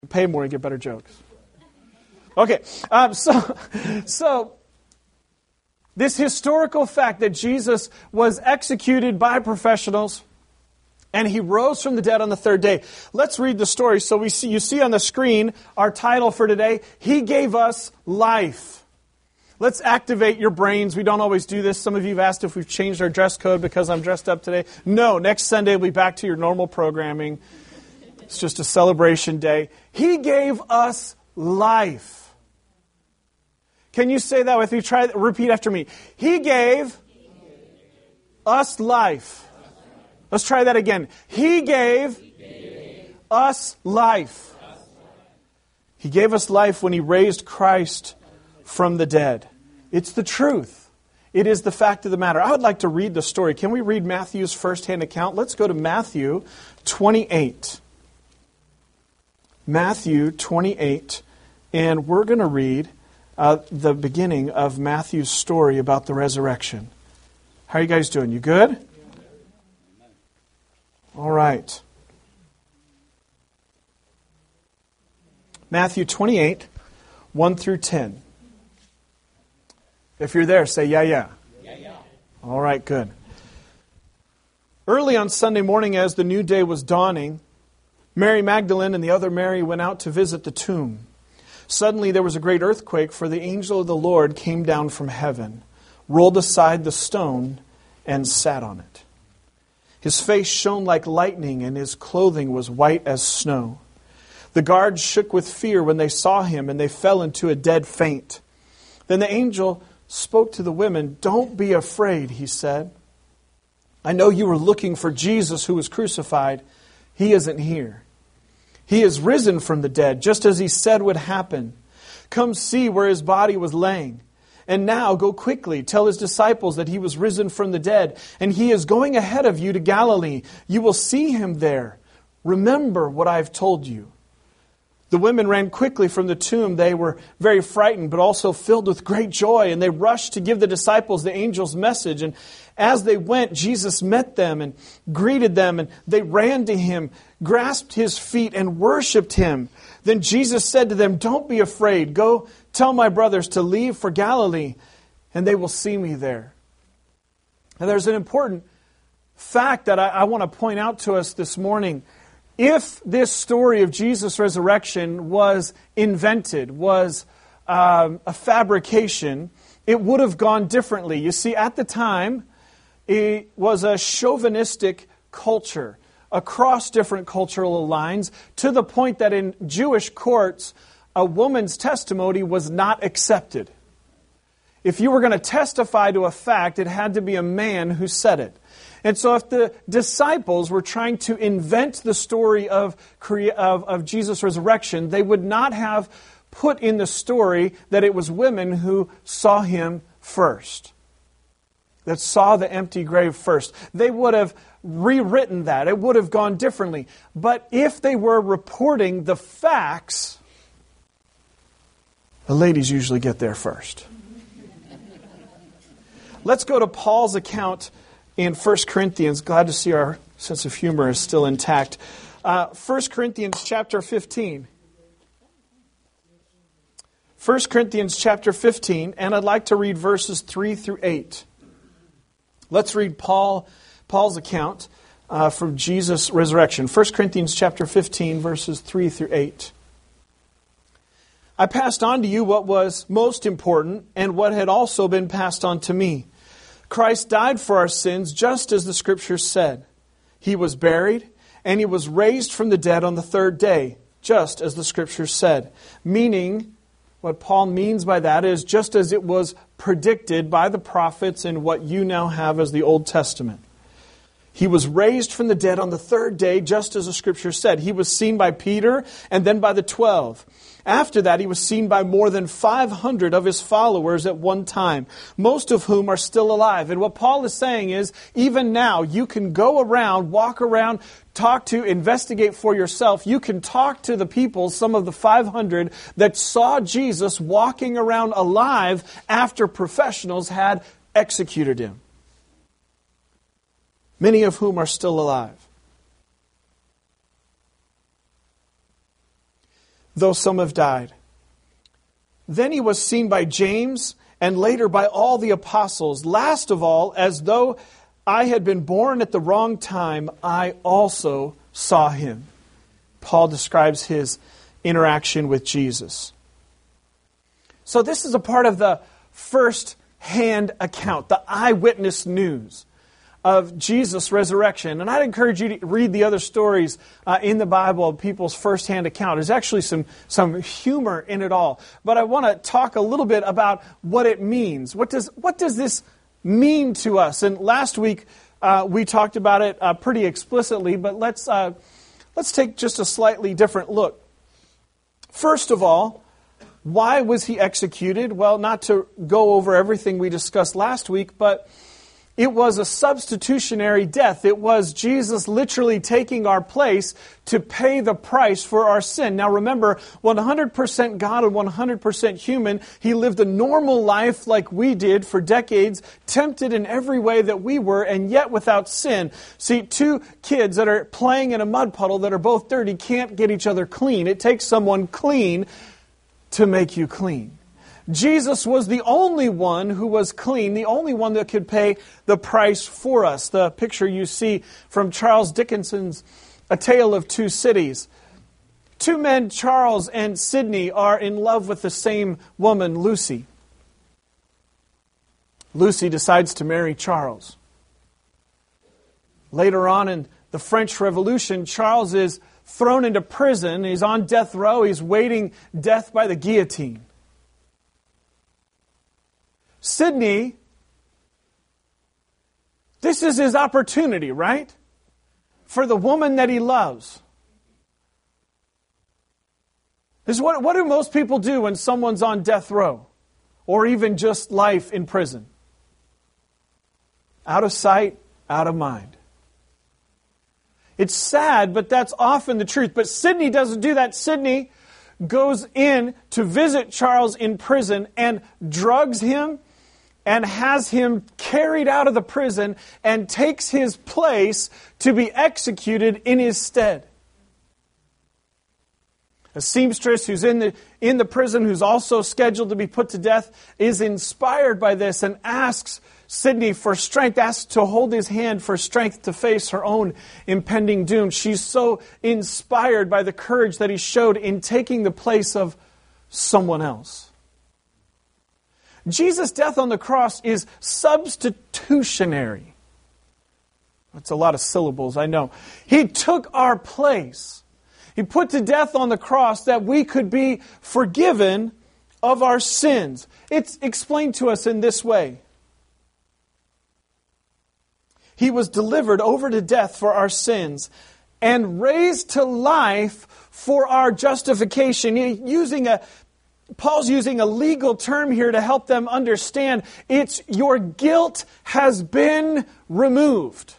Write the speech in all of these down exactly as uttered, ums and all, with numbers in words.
Pay more and get better jokes. Okay, um, so so this historical fact that Jesus was executed by professionals and he rose from the dead on the third day. Let's read the story. So we see you see on the screen our title for today. He gave us life. Let's activate your brains. We don't always do this. Some of you have asked if we've changed our dress code because I'm dressed up today. No, next Sunday we'll be back to your normal programming. It's just a celebration day. He gave us life. Can you say that with me? Try repeat after me. He gave us life. Let's try that again. He gave us life. He gave us life when He raised Christ from the dead. It's the truth. It is the fact of the matter. I would like to read the story. Can we read Matthew's first-hand account? Let's go to Matthew twenty-eight. Matthew twenty-eight, and we're going to read uh, the beginning of Matthew's story about the resurrection. How are you guys doing? You good? All right. Matthew twenty-eight, one through ten. If you're there, say, yeah, yeah. Yeah, yeah. All right, good. Early on Sunday morning, as the new day was dawning, Mary Magdalene and the other Mary went out to visit the tomb. Suddenly there was a great earthquake, for the angel of the Lord came down from heaven, rolled aside the stone, and sat on it. His face shone like lightning, and his clothing was white as snow. The guards shook with fear when they saw him, and they fell into a dead faint. Then the angel spoke to the women. "Don't be afraid," he said. "I know you were looking for Jesus who was crucified. He isn't here. He is risen from the dead, just as He said would happen. Come see where His body was laying. And now go quickly, tell His disciples that He was risen from the dead, and He is going ahead of you to Galilee. You will see Him there. Remember what I have told you." The women ran quickly from the tomb. They were very frightened, but also filled with great joy. And they rushed to give the disciples the angel's message. And as they went, Jesus met them and greeted them. And they ran to Him, grasped His feet, and worshipped Him. Then Jesus said to them, "Don't be afraid. Go tell my brothers to leave for Galilee, and they will see me there." And there's an important fact that I, I want to point out to us this morning. If this story of Jesus' resurrection was invented, was um, a fabrication, it would have gone differently. You see, at the time, it was a chauvinistic culture across different cultural lines, to the point that in Jewish courts, a woman's testimony was not accepted. If you were going to testify to a fact, it had to be a man who said it. And so if the disciples were trying to invent the story of, of, of Jesus' resurrection, they would not have put in the story that it was women who saw Him first, that saw the empty grave first. They would have rewritten that. It would have gone differently. But if they were reporting the facts, the ladies usually get there first. Let's go to Paul's account in First Corinthians. Glad to see our sense of humor is still intact. Uh, First Corinthians chapter fifteen. First Corinthians chapter fifteen, and I'd like to read verses three through eight. Let's read Paul Paul's account uh, from Jesus' resurrection. First Corinthians chapter fifteen, verses three through eight. "I passed on to you what was most important, and what had also been passed on to me. Christ died for our sins, just as the Scriptures said. He was buried, and He was raised from the dead on the third day, just as the Scriptures said." Meaning, what Paul means by that is just as it was predicted by the prophets in what you now have as the Old Testament. He was raised from the dead on the third day, just as the Scripture said. He was seen by Peter and then by the twelve. After that, He was seen by more than five hundred of His followers at one time, most of whom are still alive. And what Paul is saying is, even now, you can go around, walk around, talk to, investigate for yourself. You can talk to the people, some of the five hundred, that saw Jesus walking around alive after professionals had executed Him. Many of whom are still alive. though some have died. Then he was seen by James, and later by all the apostles. Last of all, as though I had been born at the wrong time, I also saw him. Paul describes his interaction with Jesus. So this is a part of the first-hand account, the eyewitness news of Jesus' resurrection. And I'd encourage you to read the other stories uh, in the Bible of people's first-hand account. There's actually some, some humor in it all. But I want to talk a little bit about what it means. What does, what does this mean to us? And last week uh, we talked about it uh, pretty explicitly, but let's, uh, let's take just a slightly different look. First of all, why was he executed? Well, not to go over everything we discussed last week, but it was a substitutionary death. It was Jesus literally taking our place to pay the price for our sin. Now remember, one hundred percent God and one hundred percent human. He lived a normal life like we did for decades, tempted in every way that we were, and yet without sin. See, two kids that are playing in a mud puddle that are both dirty can't get each other clean. It takes someone clean to make you clean. Jesus was the only one who was clean, the only one that could pay the price for us. The picture you see from Charles Dickinson's A Tale of Two Cities. Two men, Charles and Sidney, are in love with the same woman, Lucy. Lucy decides to marry Charles. Later on in the French Revolution, Charles is thrown into prison. He's on death row. He's waiting death by the guillotine. Sidney, this is his opportunity, right? For the woman that he loves. This is what, what do most people do when someone's on death row? Or even just life in prison? Out of sight, out of mind. It's sad, but that's often the truth. But Sidney doesn't do that. Sidney goes in to visit Charles in prison and drugs him and has him carried out of the prison and takes his place to be executed in his stead. A seamstress who's in the, in the prison, who's also scheduled to be put to death, is inspired by this and asks Sidney for strength, asks to hold his hand for strength to face her own impending doom. She's so inspired by the courage that he showed in taking the place of someone else. Jesus' death on the cross is substitutionary. That's a lot of syllables, I know. He took our place. He put to death on the cross that we could be forgiven of our sins. It's explained to us in this way. He was delivered over to death for our sins and raised to life for our justification. Using a Paul's using a legal term here to help them understand. It's your guilt has been removed.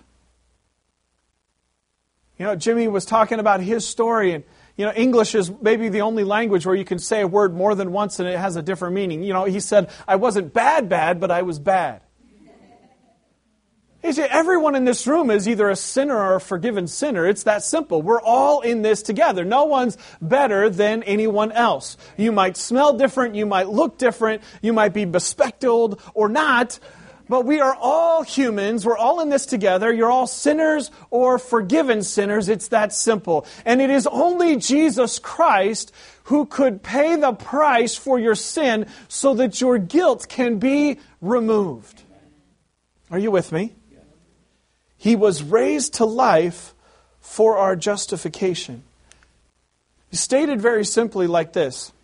You know, Jimmy was talking about his story, and you know, English is maybe the only language where you can say a word more than once and it has a different meaning. You know, he said, I wasn't bad, bad, but I was bad. You see, everyone in this room is either a sinner or a forgiven sinner. It's that simple. We're all in this together. No one's better than anyone else. You might smell different. You might look different. You might be bespectacled or not. But we are all humans. We're all in this together. You're all sinners or forgiven sinners. It's that simple. And it is only Jesus Christ who could pay the price for your sin so that your guilt can be removed. Are you with me? He was raised to life for our justification. He stated very simply like this.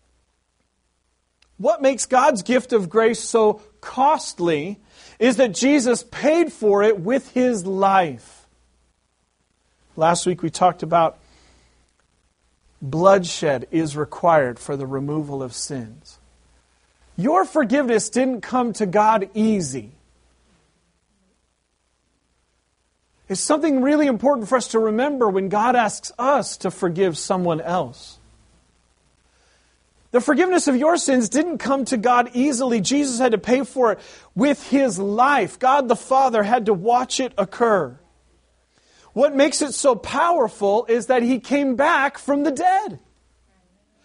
What makes God's gift of grace so costly is that Jesus paid for it with His life. Last week we talked about bloodshed is required for the removal of sins. Your forgiveness didn't come to God easy. It's something really important for us to remember when God asks us to forgive someone else. The forgiveness of your sins didn't come to God easily. Jesus had to pay for it with His life. God the Father had to watch it occur. What makes it so powerful is that He came back from the dead.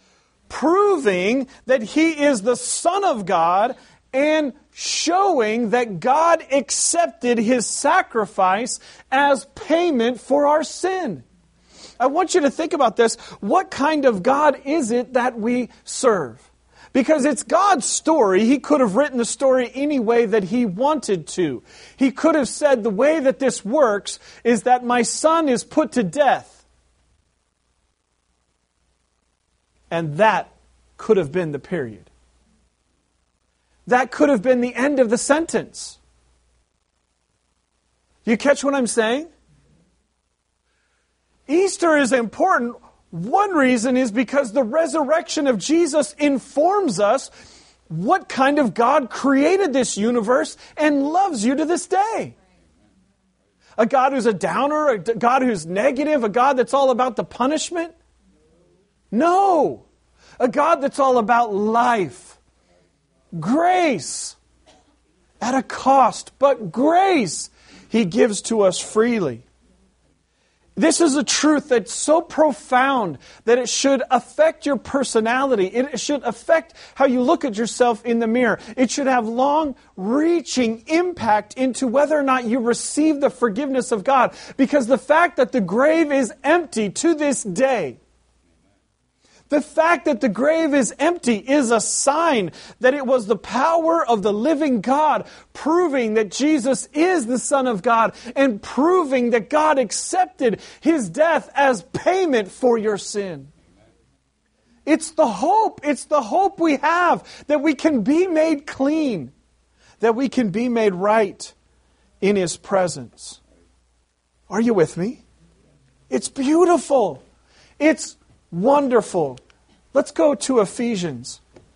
proving that He is the Son of God and showing that God accepted His sacrifice as payment for our sin. I want you to think about this. What kind of God is it that we serve? Because it's God's story. He could have written the story any way that He wanted to. He could have said, the way that this works is that my son is put to death. And that could have been the period. That could have been the end of the sentence. You catch what I'm saying? Easter is important. One reason is because the resurrection of Jesus informs us what kind of God created this universe and loves you to this day. A God who's a downer, a God who's negative, a God that's all about the punishment? No. A God that's all about life. Grace. At a cost, but grace He gives to us freely. This is a truth that's so profound that it should affect your personality. It should affect how you look at yourself in the mirror. It should have long-reaching impact into whether or not you receive the forgiveness of God. Because the fact that the grave is empty to this day, the fact that the grave is empty is a sign that it was the power of the living God proving that Jesus is the Son of God and proving that God accepted His death as payment for your sin. It's the hope. It's the hope we have that we can be made clean, that we can be made right in His presence. Are you with me? It's beautiful. It's wonderful. Let's go to Ephesians.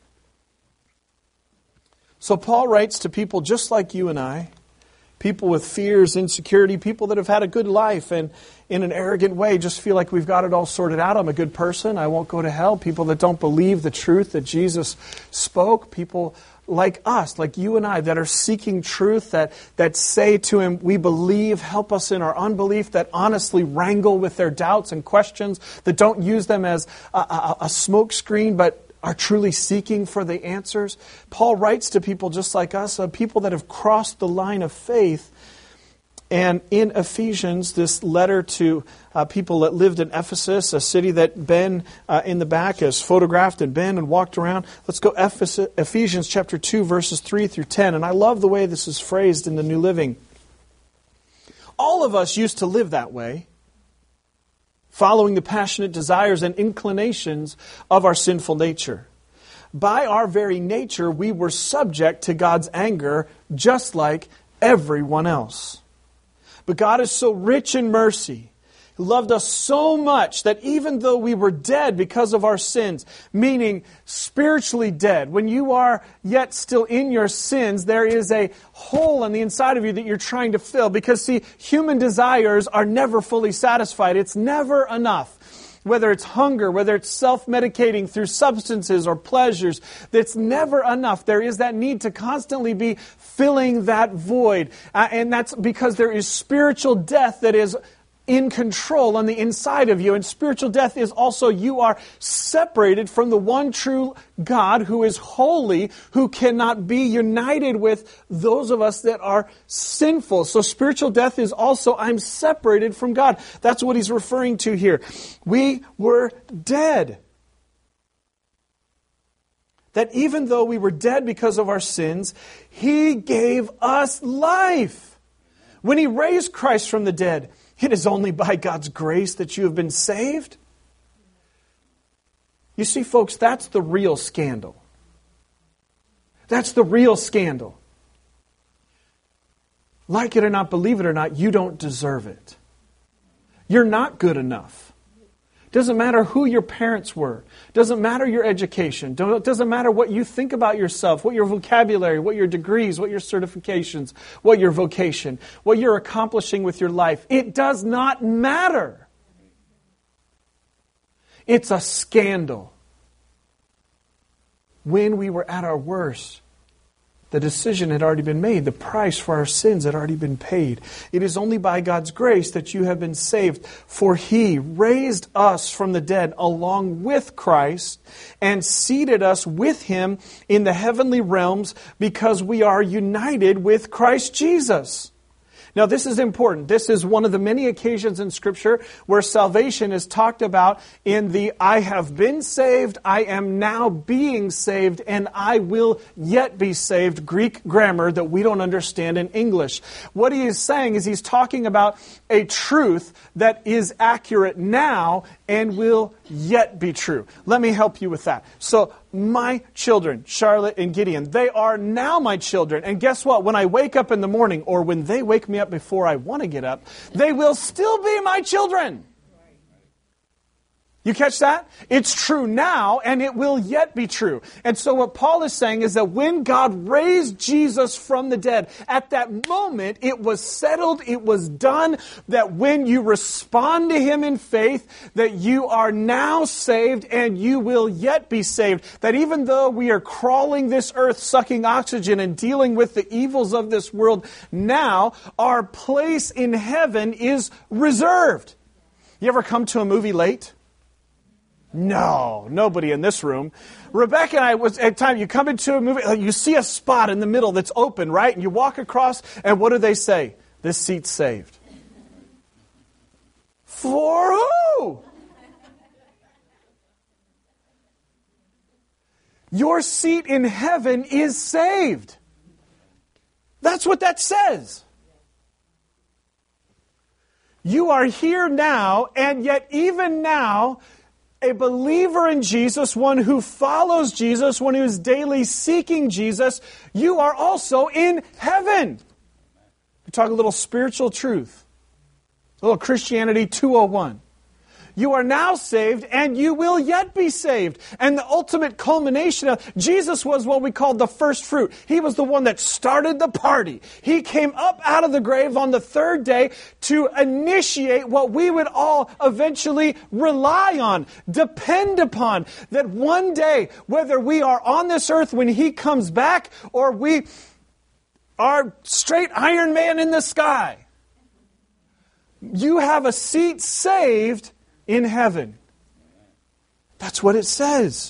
So Paul writes to people just like you and I, people with fears, insecurity, people that have had a good life and in an arrogant way just feel like we've got it all sorted out. I'm a good person. I won't go to hell. People that don't believe the truth that Jesus spoke. People like us, like you and I, that are seeking truth, that, that say to Him, we believe, help us in our unbelief, that honestly wrangle with their doubts and questions, that don't use them as a, a, a smoke screen, but are truly seeking for the answers. Paul writes to people just like us, uh, people that have crossed the line of faith. And in Ephesians, this letter to uh, people that lived in Ephesus, a city that Ben uh, in the back has photographed and been and walked around. Let's go Ephesus, Ephesians chapter two, verses three through ten. And I love the way this is phrased in the New Living. All of us used to live that way, following the passionate desires and inclinations of our sinful nature. By our very nature, we were subject to God's anger, just like everyone else. But God is so rich in mercy. He loved us so much that even though we were dead because of our sins, meaning spiritually dead, when you are yet still in your sins, there is a hole on the inside of you that you're trying to fill. Because, see, human desires are never fully satisfied. It's never enough. Whether it's hunger, whether it's self-medicating through substances or pleasures, that's never enough. There is that need to constantly be filling that void. Uh, and that's because there is spiritual death that is in control on the inside of you. And spiritual death is also you are separated from the one true God who is holy, who cannot be united with those of us that are sinful. So spiritual death is also I'm separated from God. That's what he's referring to here. We were dead. That even though we were dead because of our sins, He gave us life. When He raised Christ from the dead, it is only by God's grace that you have been saved. You see, folks, that's the real scandal. That's the real scandal. Like it or not, believe it or not, you don't deserve it. You're not good enough. Doesn't matter who your parents were. Doesn't matter your education. Doesn't matter what you think about yourself, what your vocabulary, what your degrees, what your certifications, what your vocation, what you're accomplishing with your life. It does not matter. It's a scandal. When we were at our worst, The decision had already been made. The price for our sins had already been paid. It is only by God's grace that you have been saved. For He raised us from the dead along with Christ and seated us with Him in the heavenly realms because we are united with Christ Jesus. Now, this is important. This is one of the many occasions in Scripture where salvation is talked about in the I have been saved, I am now being saved, and I will yet be saved Greek grammar that we don't understand in English. What he is saying is he's talking about a truth that is accurate now and will yet be true. Let me help you with that. So, my children, Charlotte and Gideon, they are now my children. And guess what? When I wake up in the morning, or when they wake me up before I want to get up, they will still be my children. You catch that? It's true now, and it will yet be true. And so what Paul is saying is that when God raised Jesus from the dead, at that moment, it was settled, it was done, that when you respond to Him in faith, that you are now saved and you will yet be saved. That even though we are crawling this earth, sucking oxygen and dealing with the evils of this world now, our place in heaven is reserved. You ever come to a movie late? No, nobody in this room. Rebecca and I, was at time, you come into a movie, you see a spot in the middle that's open, right? And you walk across, and what do they say? This seat's saved. For who? Your seat in heaven is saved. That's what that says. You are here now, and yet even now, a believer in Jesus, one who follows Jesus, one who is daily seeking Jesus, you are also in heaven. We talk a little spiritual truth. A little Christianity two oh one. You are now saved and you will yet be saved. And the ultimate culmination of Jesus was what we called the first fruit. He was the one that started the party. He came up out of the grave on the third day to initiate what we would all eventually rely on, depend upon. That one day, whether we are on this earth when He comes back or we are straight Iron Man in the sky, you have a seat saved in heaven. That's what it says.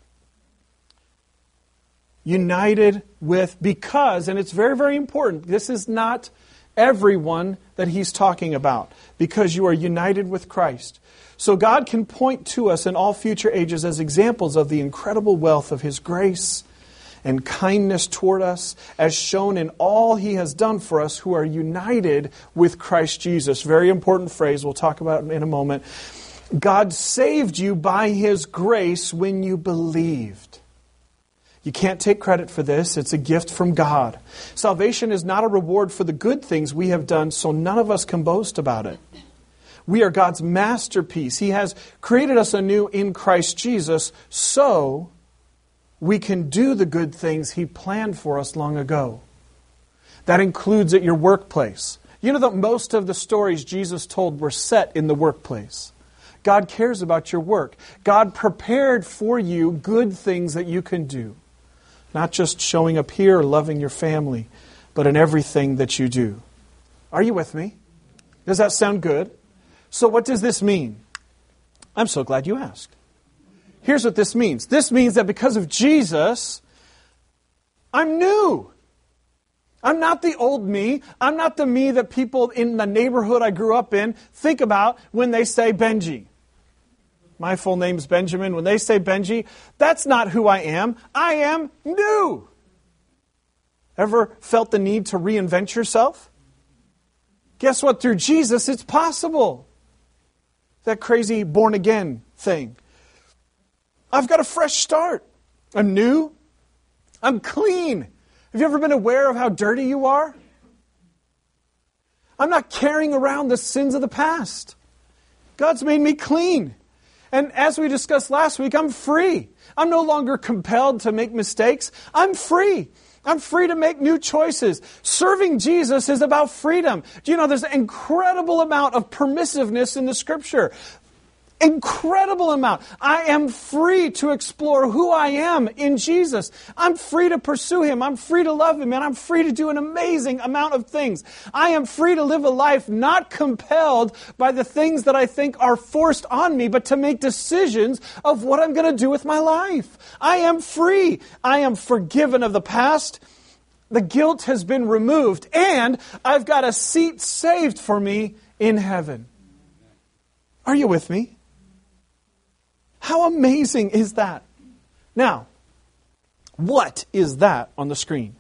United with, because, and it's very, very important, this is not everyone that he's talking about, because you are united with Christ. So God can point to us in all future ages as examples of the incredible wealth of His grace and kindness toward us, as shown in all He has done for us who are united with Christ Jesus. Very important phrase, we'll talk about it in a moment. God saved you by His grace when you believed. You can't take credit for this. It's a gift from God. Salvation is not a reward for the good things we have done, so none of us can boast about it. We are God's masterpiece. He has created us anew in Christ Jesus so we can do the good things He planned for us long ago. That includes at your workplace. You know that most of the stories Jesus told were set in the workplace. God cares about your work. God prepared for you good things that you can do. Not just showing up here or loving your family, but in everything that you do. Are you with me? Does that sound good? So what does this mean? I'm so glad you asked. Here's what this means. This means that because of Jesus, I'm new. I'm not the old me. I'm not the me that people in the neighborhood I grew up in think about when they say Benji. My full name's Benjamin. When they say Benji, that's not who I am. I am new. Ever felt the need to reinvent yourself? Guess what? Through Jesus, it's possible. That crazy born again thing. I've got a fresh start. I'm new. I'm clean. Have you ever been aware of how dirty you are? I'm not carrying around the sins of the past. God's made me clean. And as we discussed last week, I'm free. I'm no longer compelled to make mistakes. I'm free. I'm free to make new choices. Serving Jesus is about freedom. Do you know there's an incredible amount of permissiveness in the Scripture? incredible amount. I am free to explore who I am in Jesus. I'm free to pursue Him. I'm free to love Him. And I'm free to do an amazing amount of things. I am free to live a life not compelled by the things that I think are forced on me, but to make decisions of what I'm going to do with my life. I am free. I am forgiven of the past. The guilt has been removed. And I've got a seat saved for me in heaven. Are you with me? How amazing is that? Now, what is that on the screen?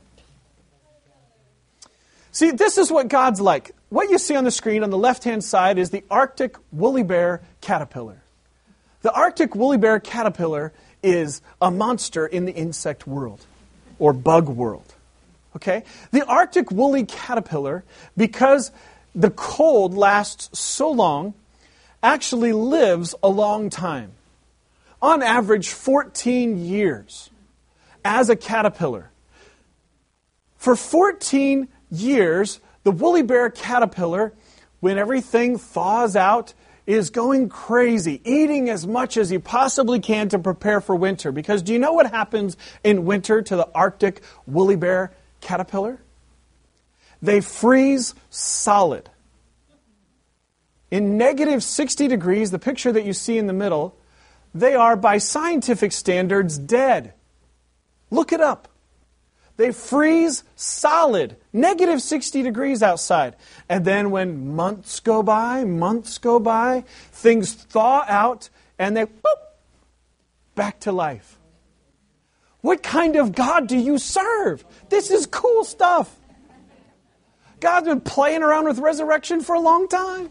See, this is what God's like. What you see on the screen on the left-hand side is the Arctic woolly bear caterpillar. The Arctic woolly bear caterpillar is a monster in the insect world or bug world. Okay? The Arctic woolly caterpillar, because the cold lasts so long, actually lives a long time. On average, fourteen years as a caterpillar. For fourteen years, the woolly bear caterpillar, when everything thaws out, is going crazy, eating as much as he possibly can to prepare for winter. Because do you know what happens in winter to the Arctic woolly bear caterpillar? They freeze solid. In negative sixty degrees, the picture that you see in the middle, they are, by scientific standards, dead. Look it up. They freeze solid, negative sixty degrees outside. And then when months go by, months go by, things thaw out, and they, boop, back to life. What kind of God do you serve? This is cool stuff. God's been playing around with resurrection for a long time.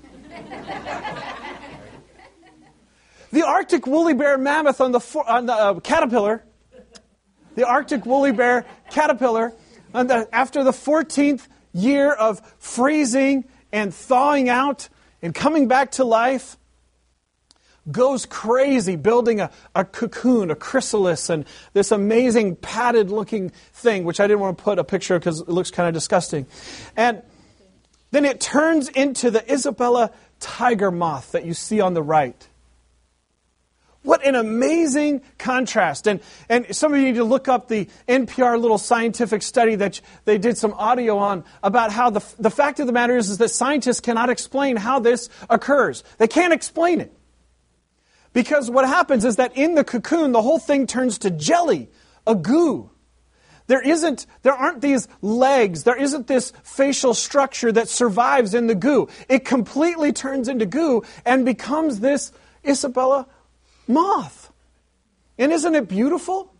The Arctic woolly bear mammoth on the, on the uh, caterpillar, the Arctic woolly bear caterpillar, on the, after the fourteenth year of freezing and thawing out and coming back to life, goes crazy building a, a cocoon, a chrysalis, and this amazing padded-looking thing, which I didn't want to put a picture of because it looks kind of disgusting. And then it turns into the Isabella tiger moth that you see on the right. What an amazing contrast. And and some of you need to look up the N P R little scientific study that they did some audio on about how the, the fact of the matter is, is that scientists cannot explain how this occurs. They can't explain it. Because what happens is that in the cocoon, the whole thing turns to jelly, a goo. There isn't, there aren't these legs, there isn't this facial structure that survives in the goo. It completely turns into goo and becomes this Isabella moth. And isn't it beautiful?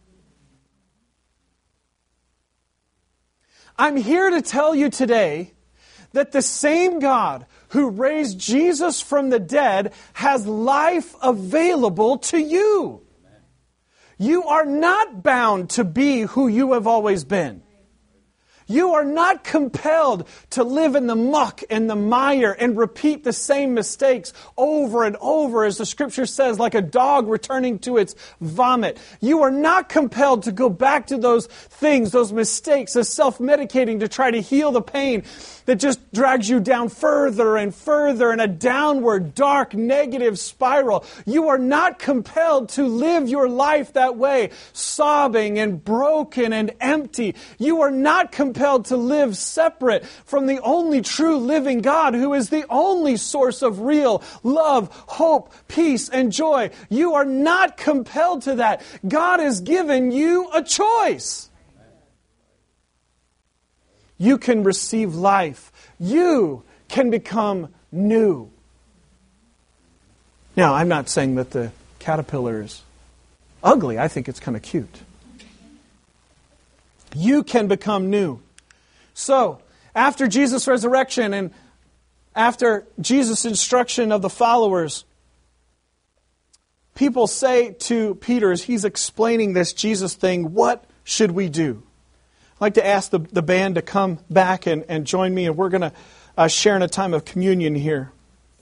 I'm here to tell you today that the same God who raised Jesus from the dead has life available to you. You are not bound to be who you have always been. You are not compelled to live in the muck and the mire and repeat the same mistakes over and over, as the Scripture says, like a dog returning to its vomit. You are not compelled to go back to those things, those mistakes, the self-medicating to try to heal the pain that just drags you down further and further in a downward, dark, negative spiral. You are not compelled to live your life that way, sobbing and broken and empty. You are not compelled to live separate from the only true living God, who is the only source of real love, hope, peace, and joy. You are not compelled to that. God has given you a choice. You can receive life. You can become new. Now, I'm not saying that the caterpillar is ugly. I think it's kind of cute. You can become new. So, after Jesus' resurrection and after Jesus' instruction of the followers, people say to Peter, as he's explaining this Jesus thing, what should we do? I'd like to ask the, the band to come back and, and join me, and we're going to uh, share in a time of communion here.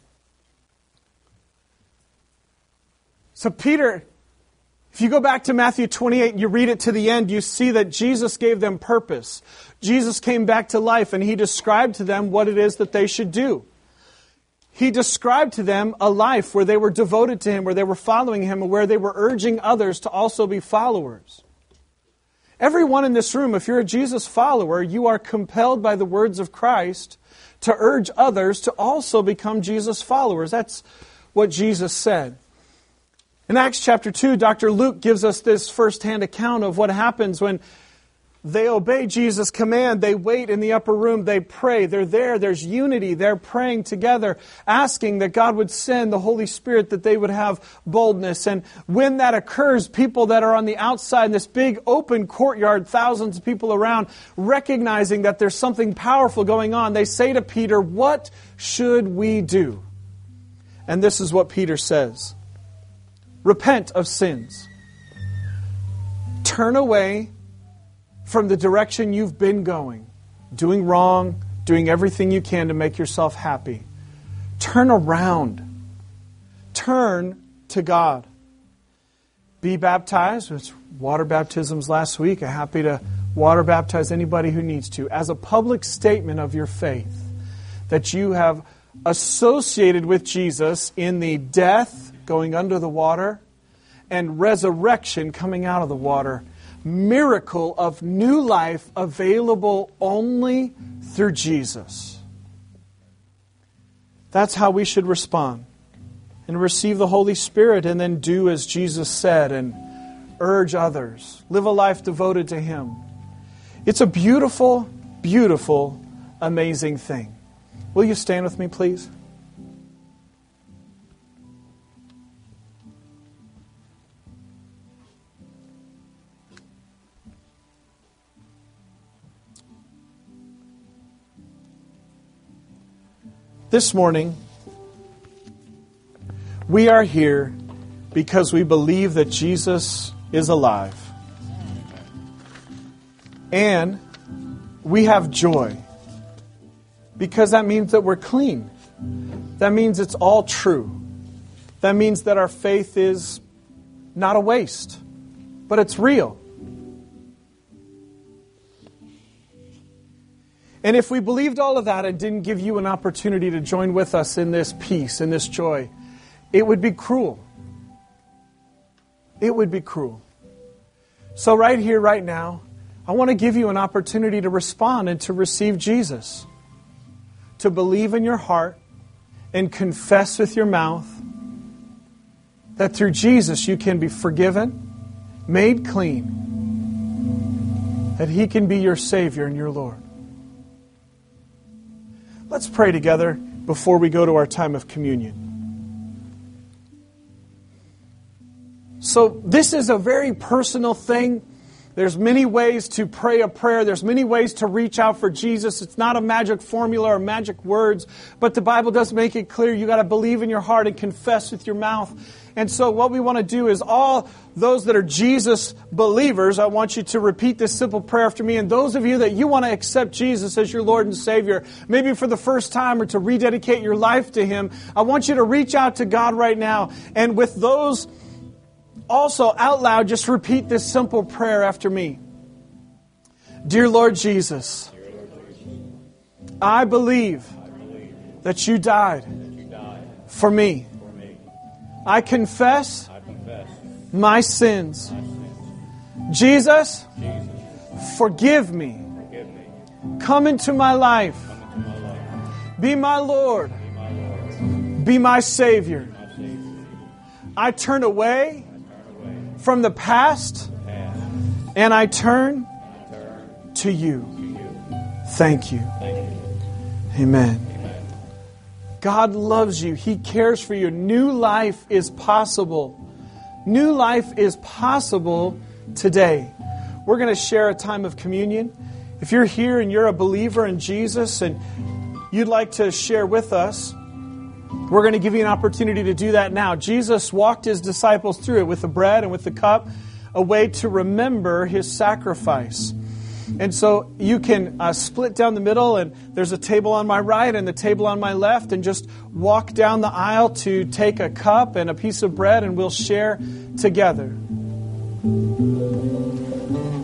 So Peter, if you go back to Matthew twenty-eight and you read it to the end, you see that Jesus gave them purpose. Jesus came back to life and He described to them what it is that they should do. He described to them a life where they were devoted to Him, where they were following Him, and where they were urging others to also be followers. Everyone in this room, if you're a Jesus follower, you are compelled by the words of Christ to urge others to also become Jesus followers. That's what Jesus said. In Acts chapter two, Doctor Luke gives us this first-hand account of what happens when they obey Jesus' command. They wait in the upper room. They pray. They're there. There's unity. They're praying together, asking that God would send the Holy Spirit, that they would have boldness. And when that occurs, people that are on the outside in this big open courtyard, thousands of people around, recognizing that there's something powerful going on, they say to Peter, "What should we do?" And this is what Peter says. Repent of sins. Turn away from the direction you've been going, doing wrong, doing everything you can to make yourself happy. Turn around. Turn to God. Be baptized. It's water baptisms last week. I'm happy to water baptize anybody who needs to, as a public statement of your faith, that you have associated with Jesus in the death, going under the water, and resurrection, coming out of the water. Miracle of new life available only through Jesus. That's how we should respond. And receive the Holy Spirit and then do as Jesus said and urge others. Live a life devoted to Him. It's a beautiful, beautiful, amazing thing. Will you stand with me, please? This morning, we are here because we believe that Jesus is alive. And we have joy because that means that we're clean. That means it's all true. That means that our faith is not a waste, but it's real. And if we believed all of that and didn't give you an opportunity to join with us in this peace, in this joy, it would be cruel. It would be cruel. So right here, right now, I want to give you an opportunity to respond and to receive Jesus. To believe in your heart and confess with your mouth that through Jesus you can be forgiven, made clean, that He can be your Savior and your Lord. Let's pray together before we go to our time of communion. So this is a very personal thing. There's many ways to pray a prayer. There's many ways to reach out for Jesus. It's not a magic formula or magic words, but the Bible does make it clear you got to believe in your heart and confess with your mouth. And so what we want to do is all those that are Jesus believers, I want you to repeat this simple prayer after me. And those of you that you want to accept Jesus as your Lord and Savior, maybe for the first time or to rededicate your life to Him, I want you to reach out to God right now. And with those also out loud, just repeat this simple prayer after me. Dear Lord Jesus, I believe that you died for me. I confess my sins. Jesus, forgive me. Come into my life. Be my Lord. Be my Savior. I turn away from the past and I turn to you. Thank you. Amen. God loves you. He cares for you. New life is possible. New life is possible today. We're going to share a time of communion. If you're here and you're a believer in Jesus and you'd like to share with us, we're going to give you an opportunity to do that now. Jesus walked His disciples through it with the bread and with the cup, a way to remember His sacrifice. And so you can uh, split down the middle, and there's a table on my right and the table on my left, and just walk down the aisle to take a cup and a piece of bread, and we'll share together.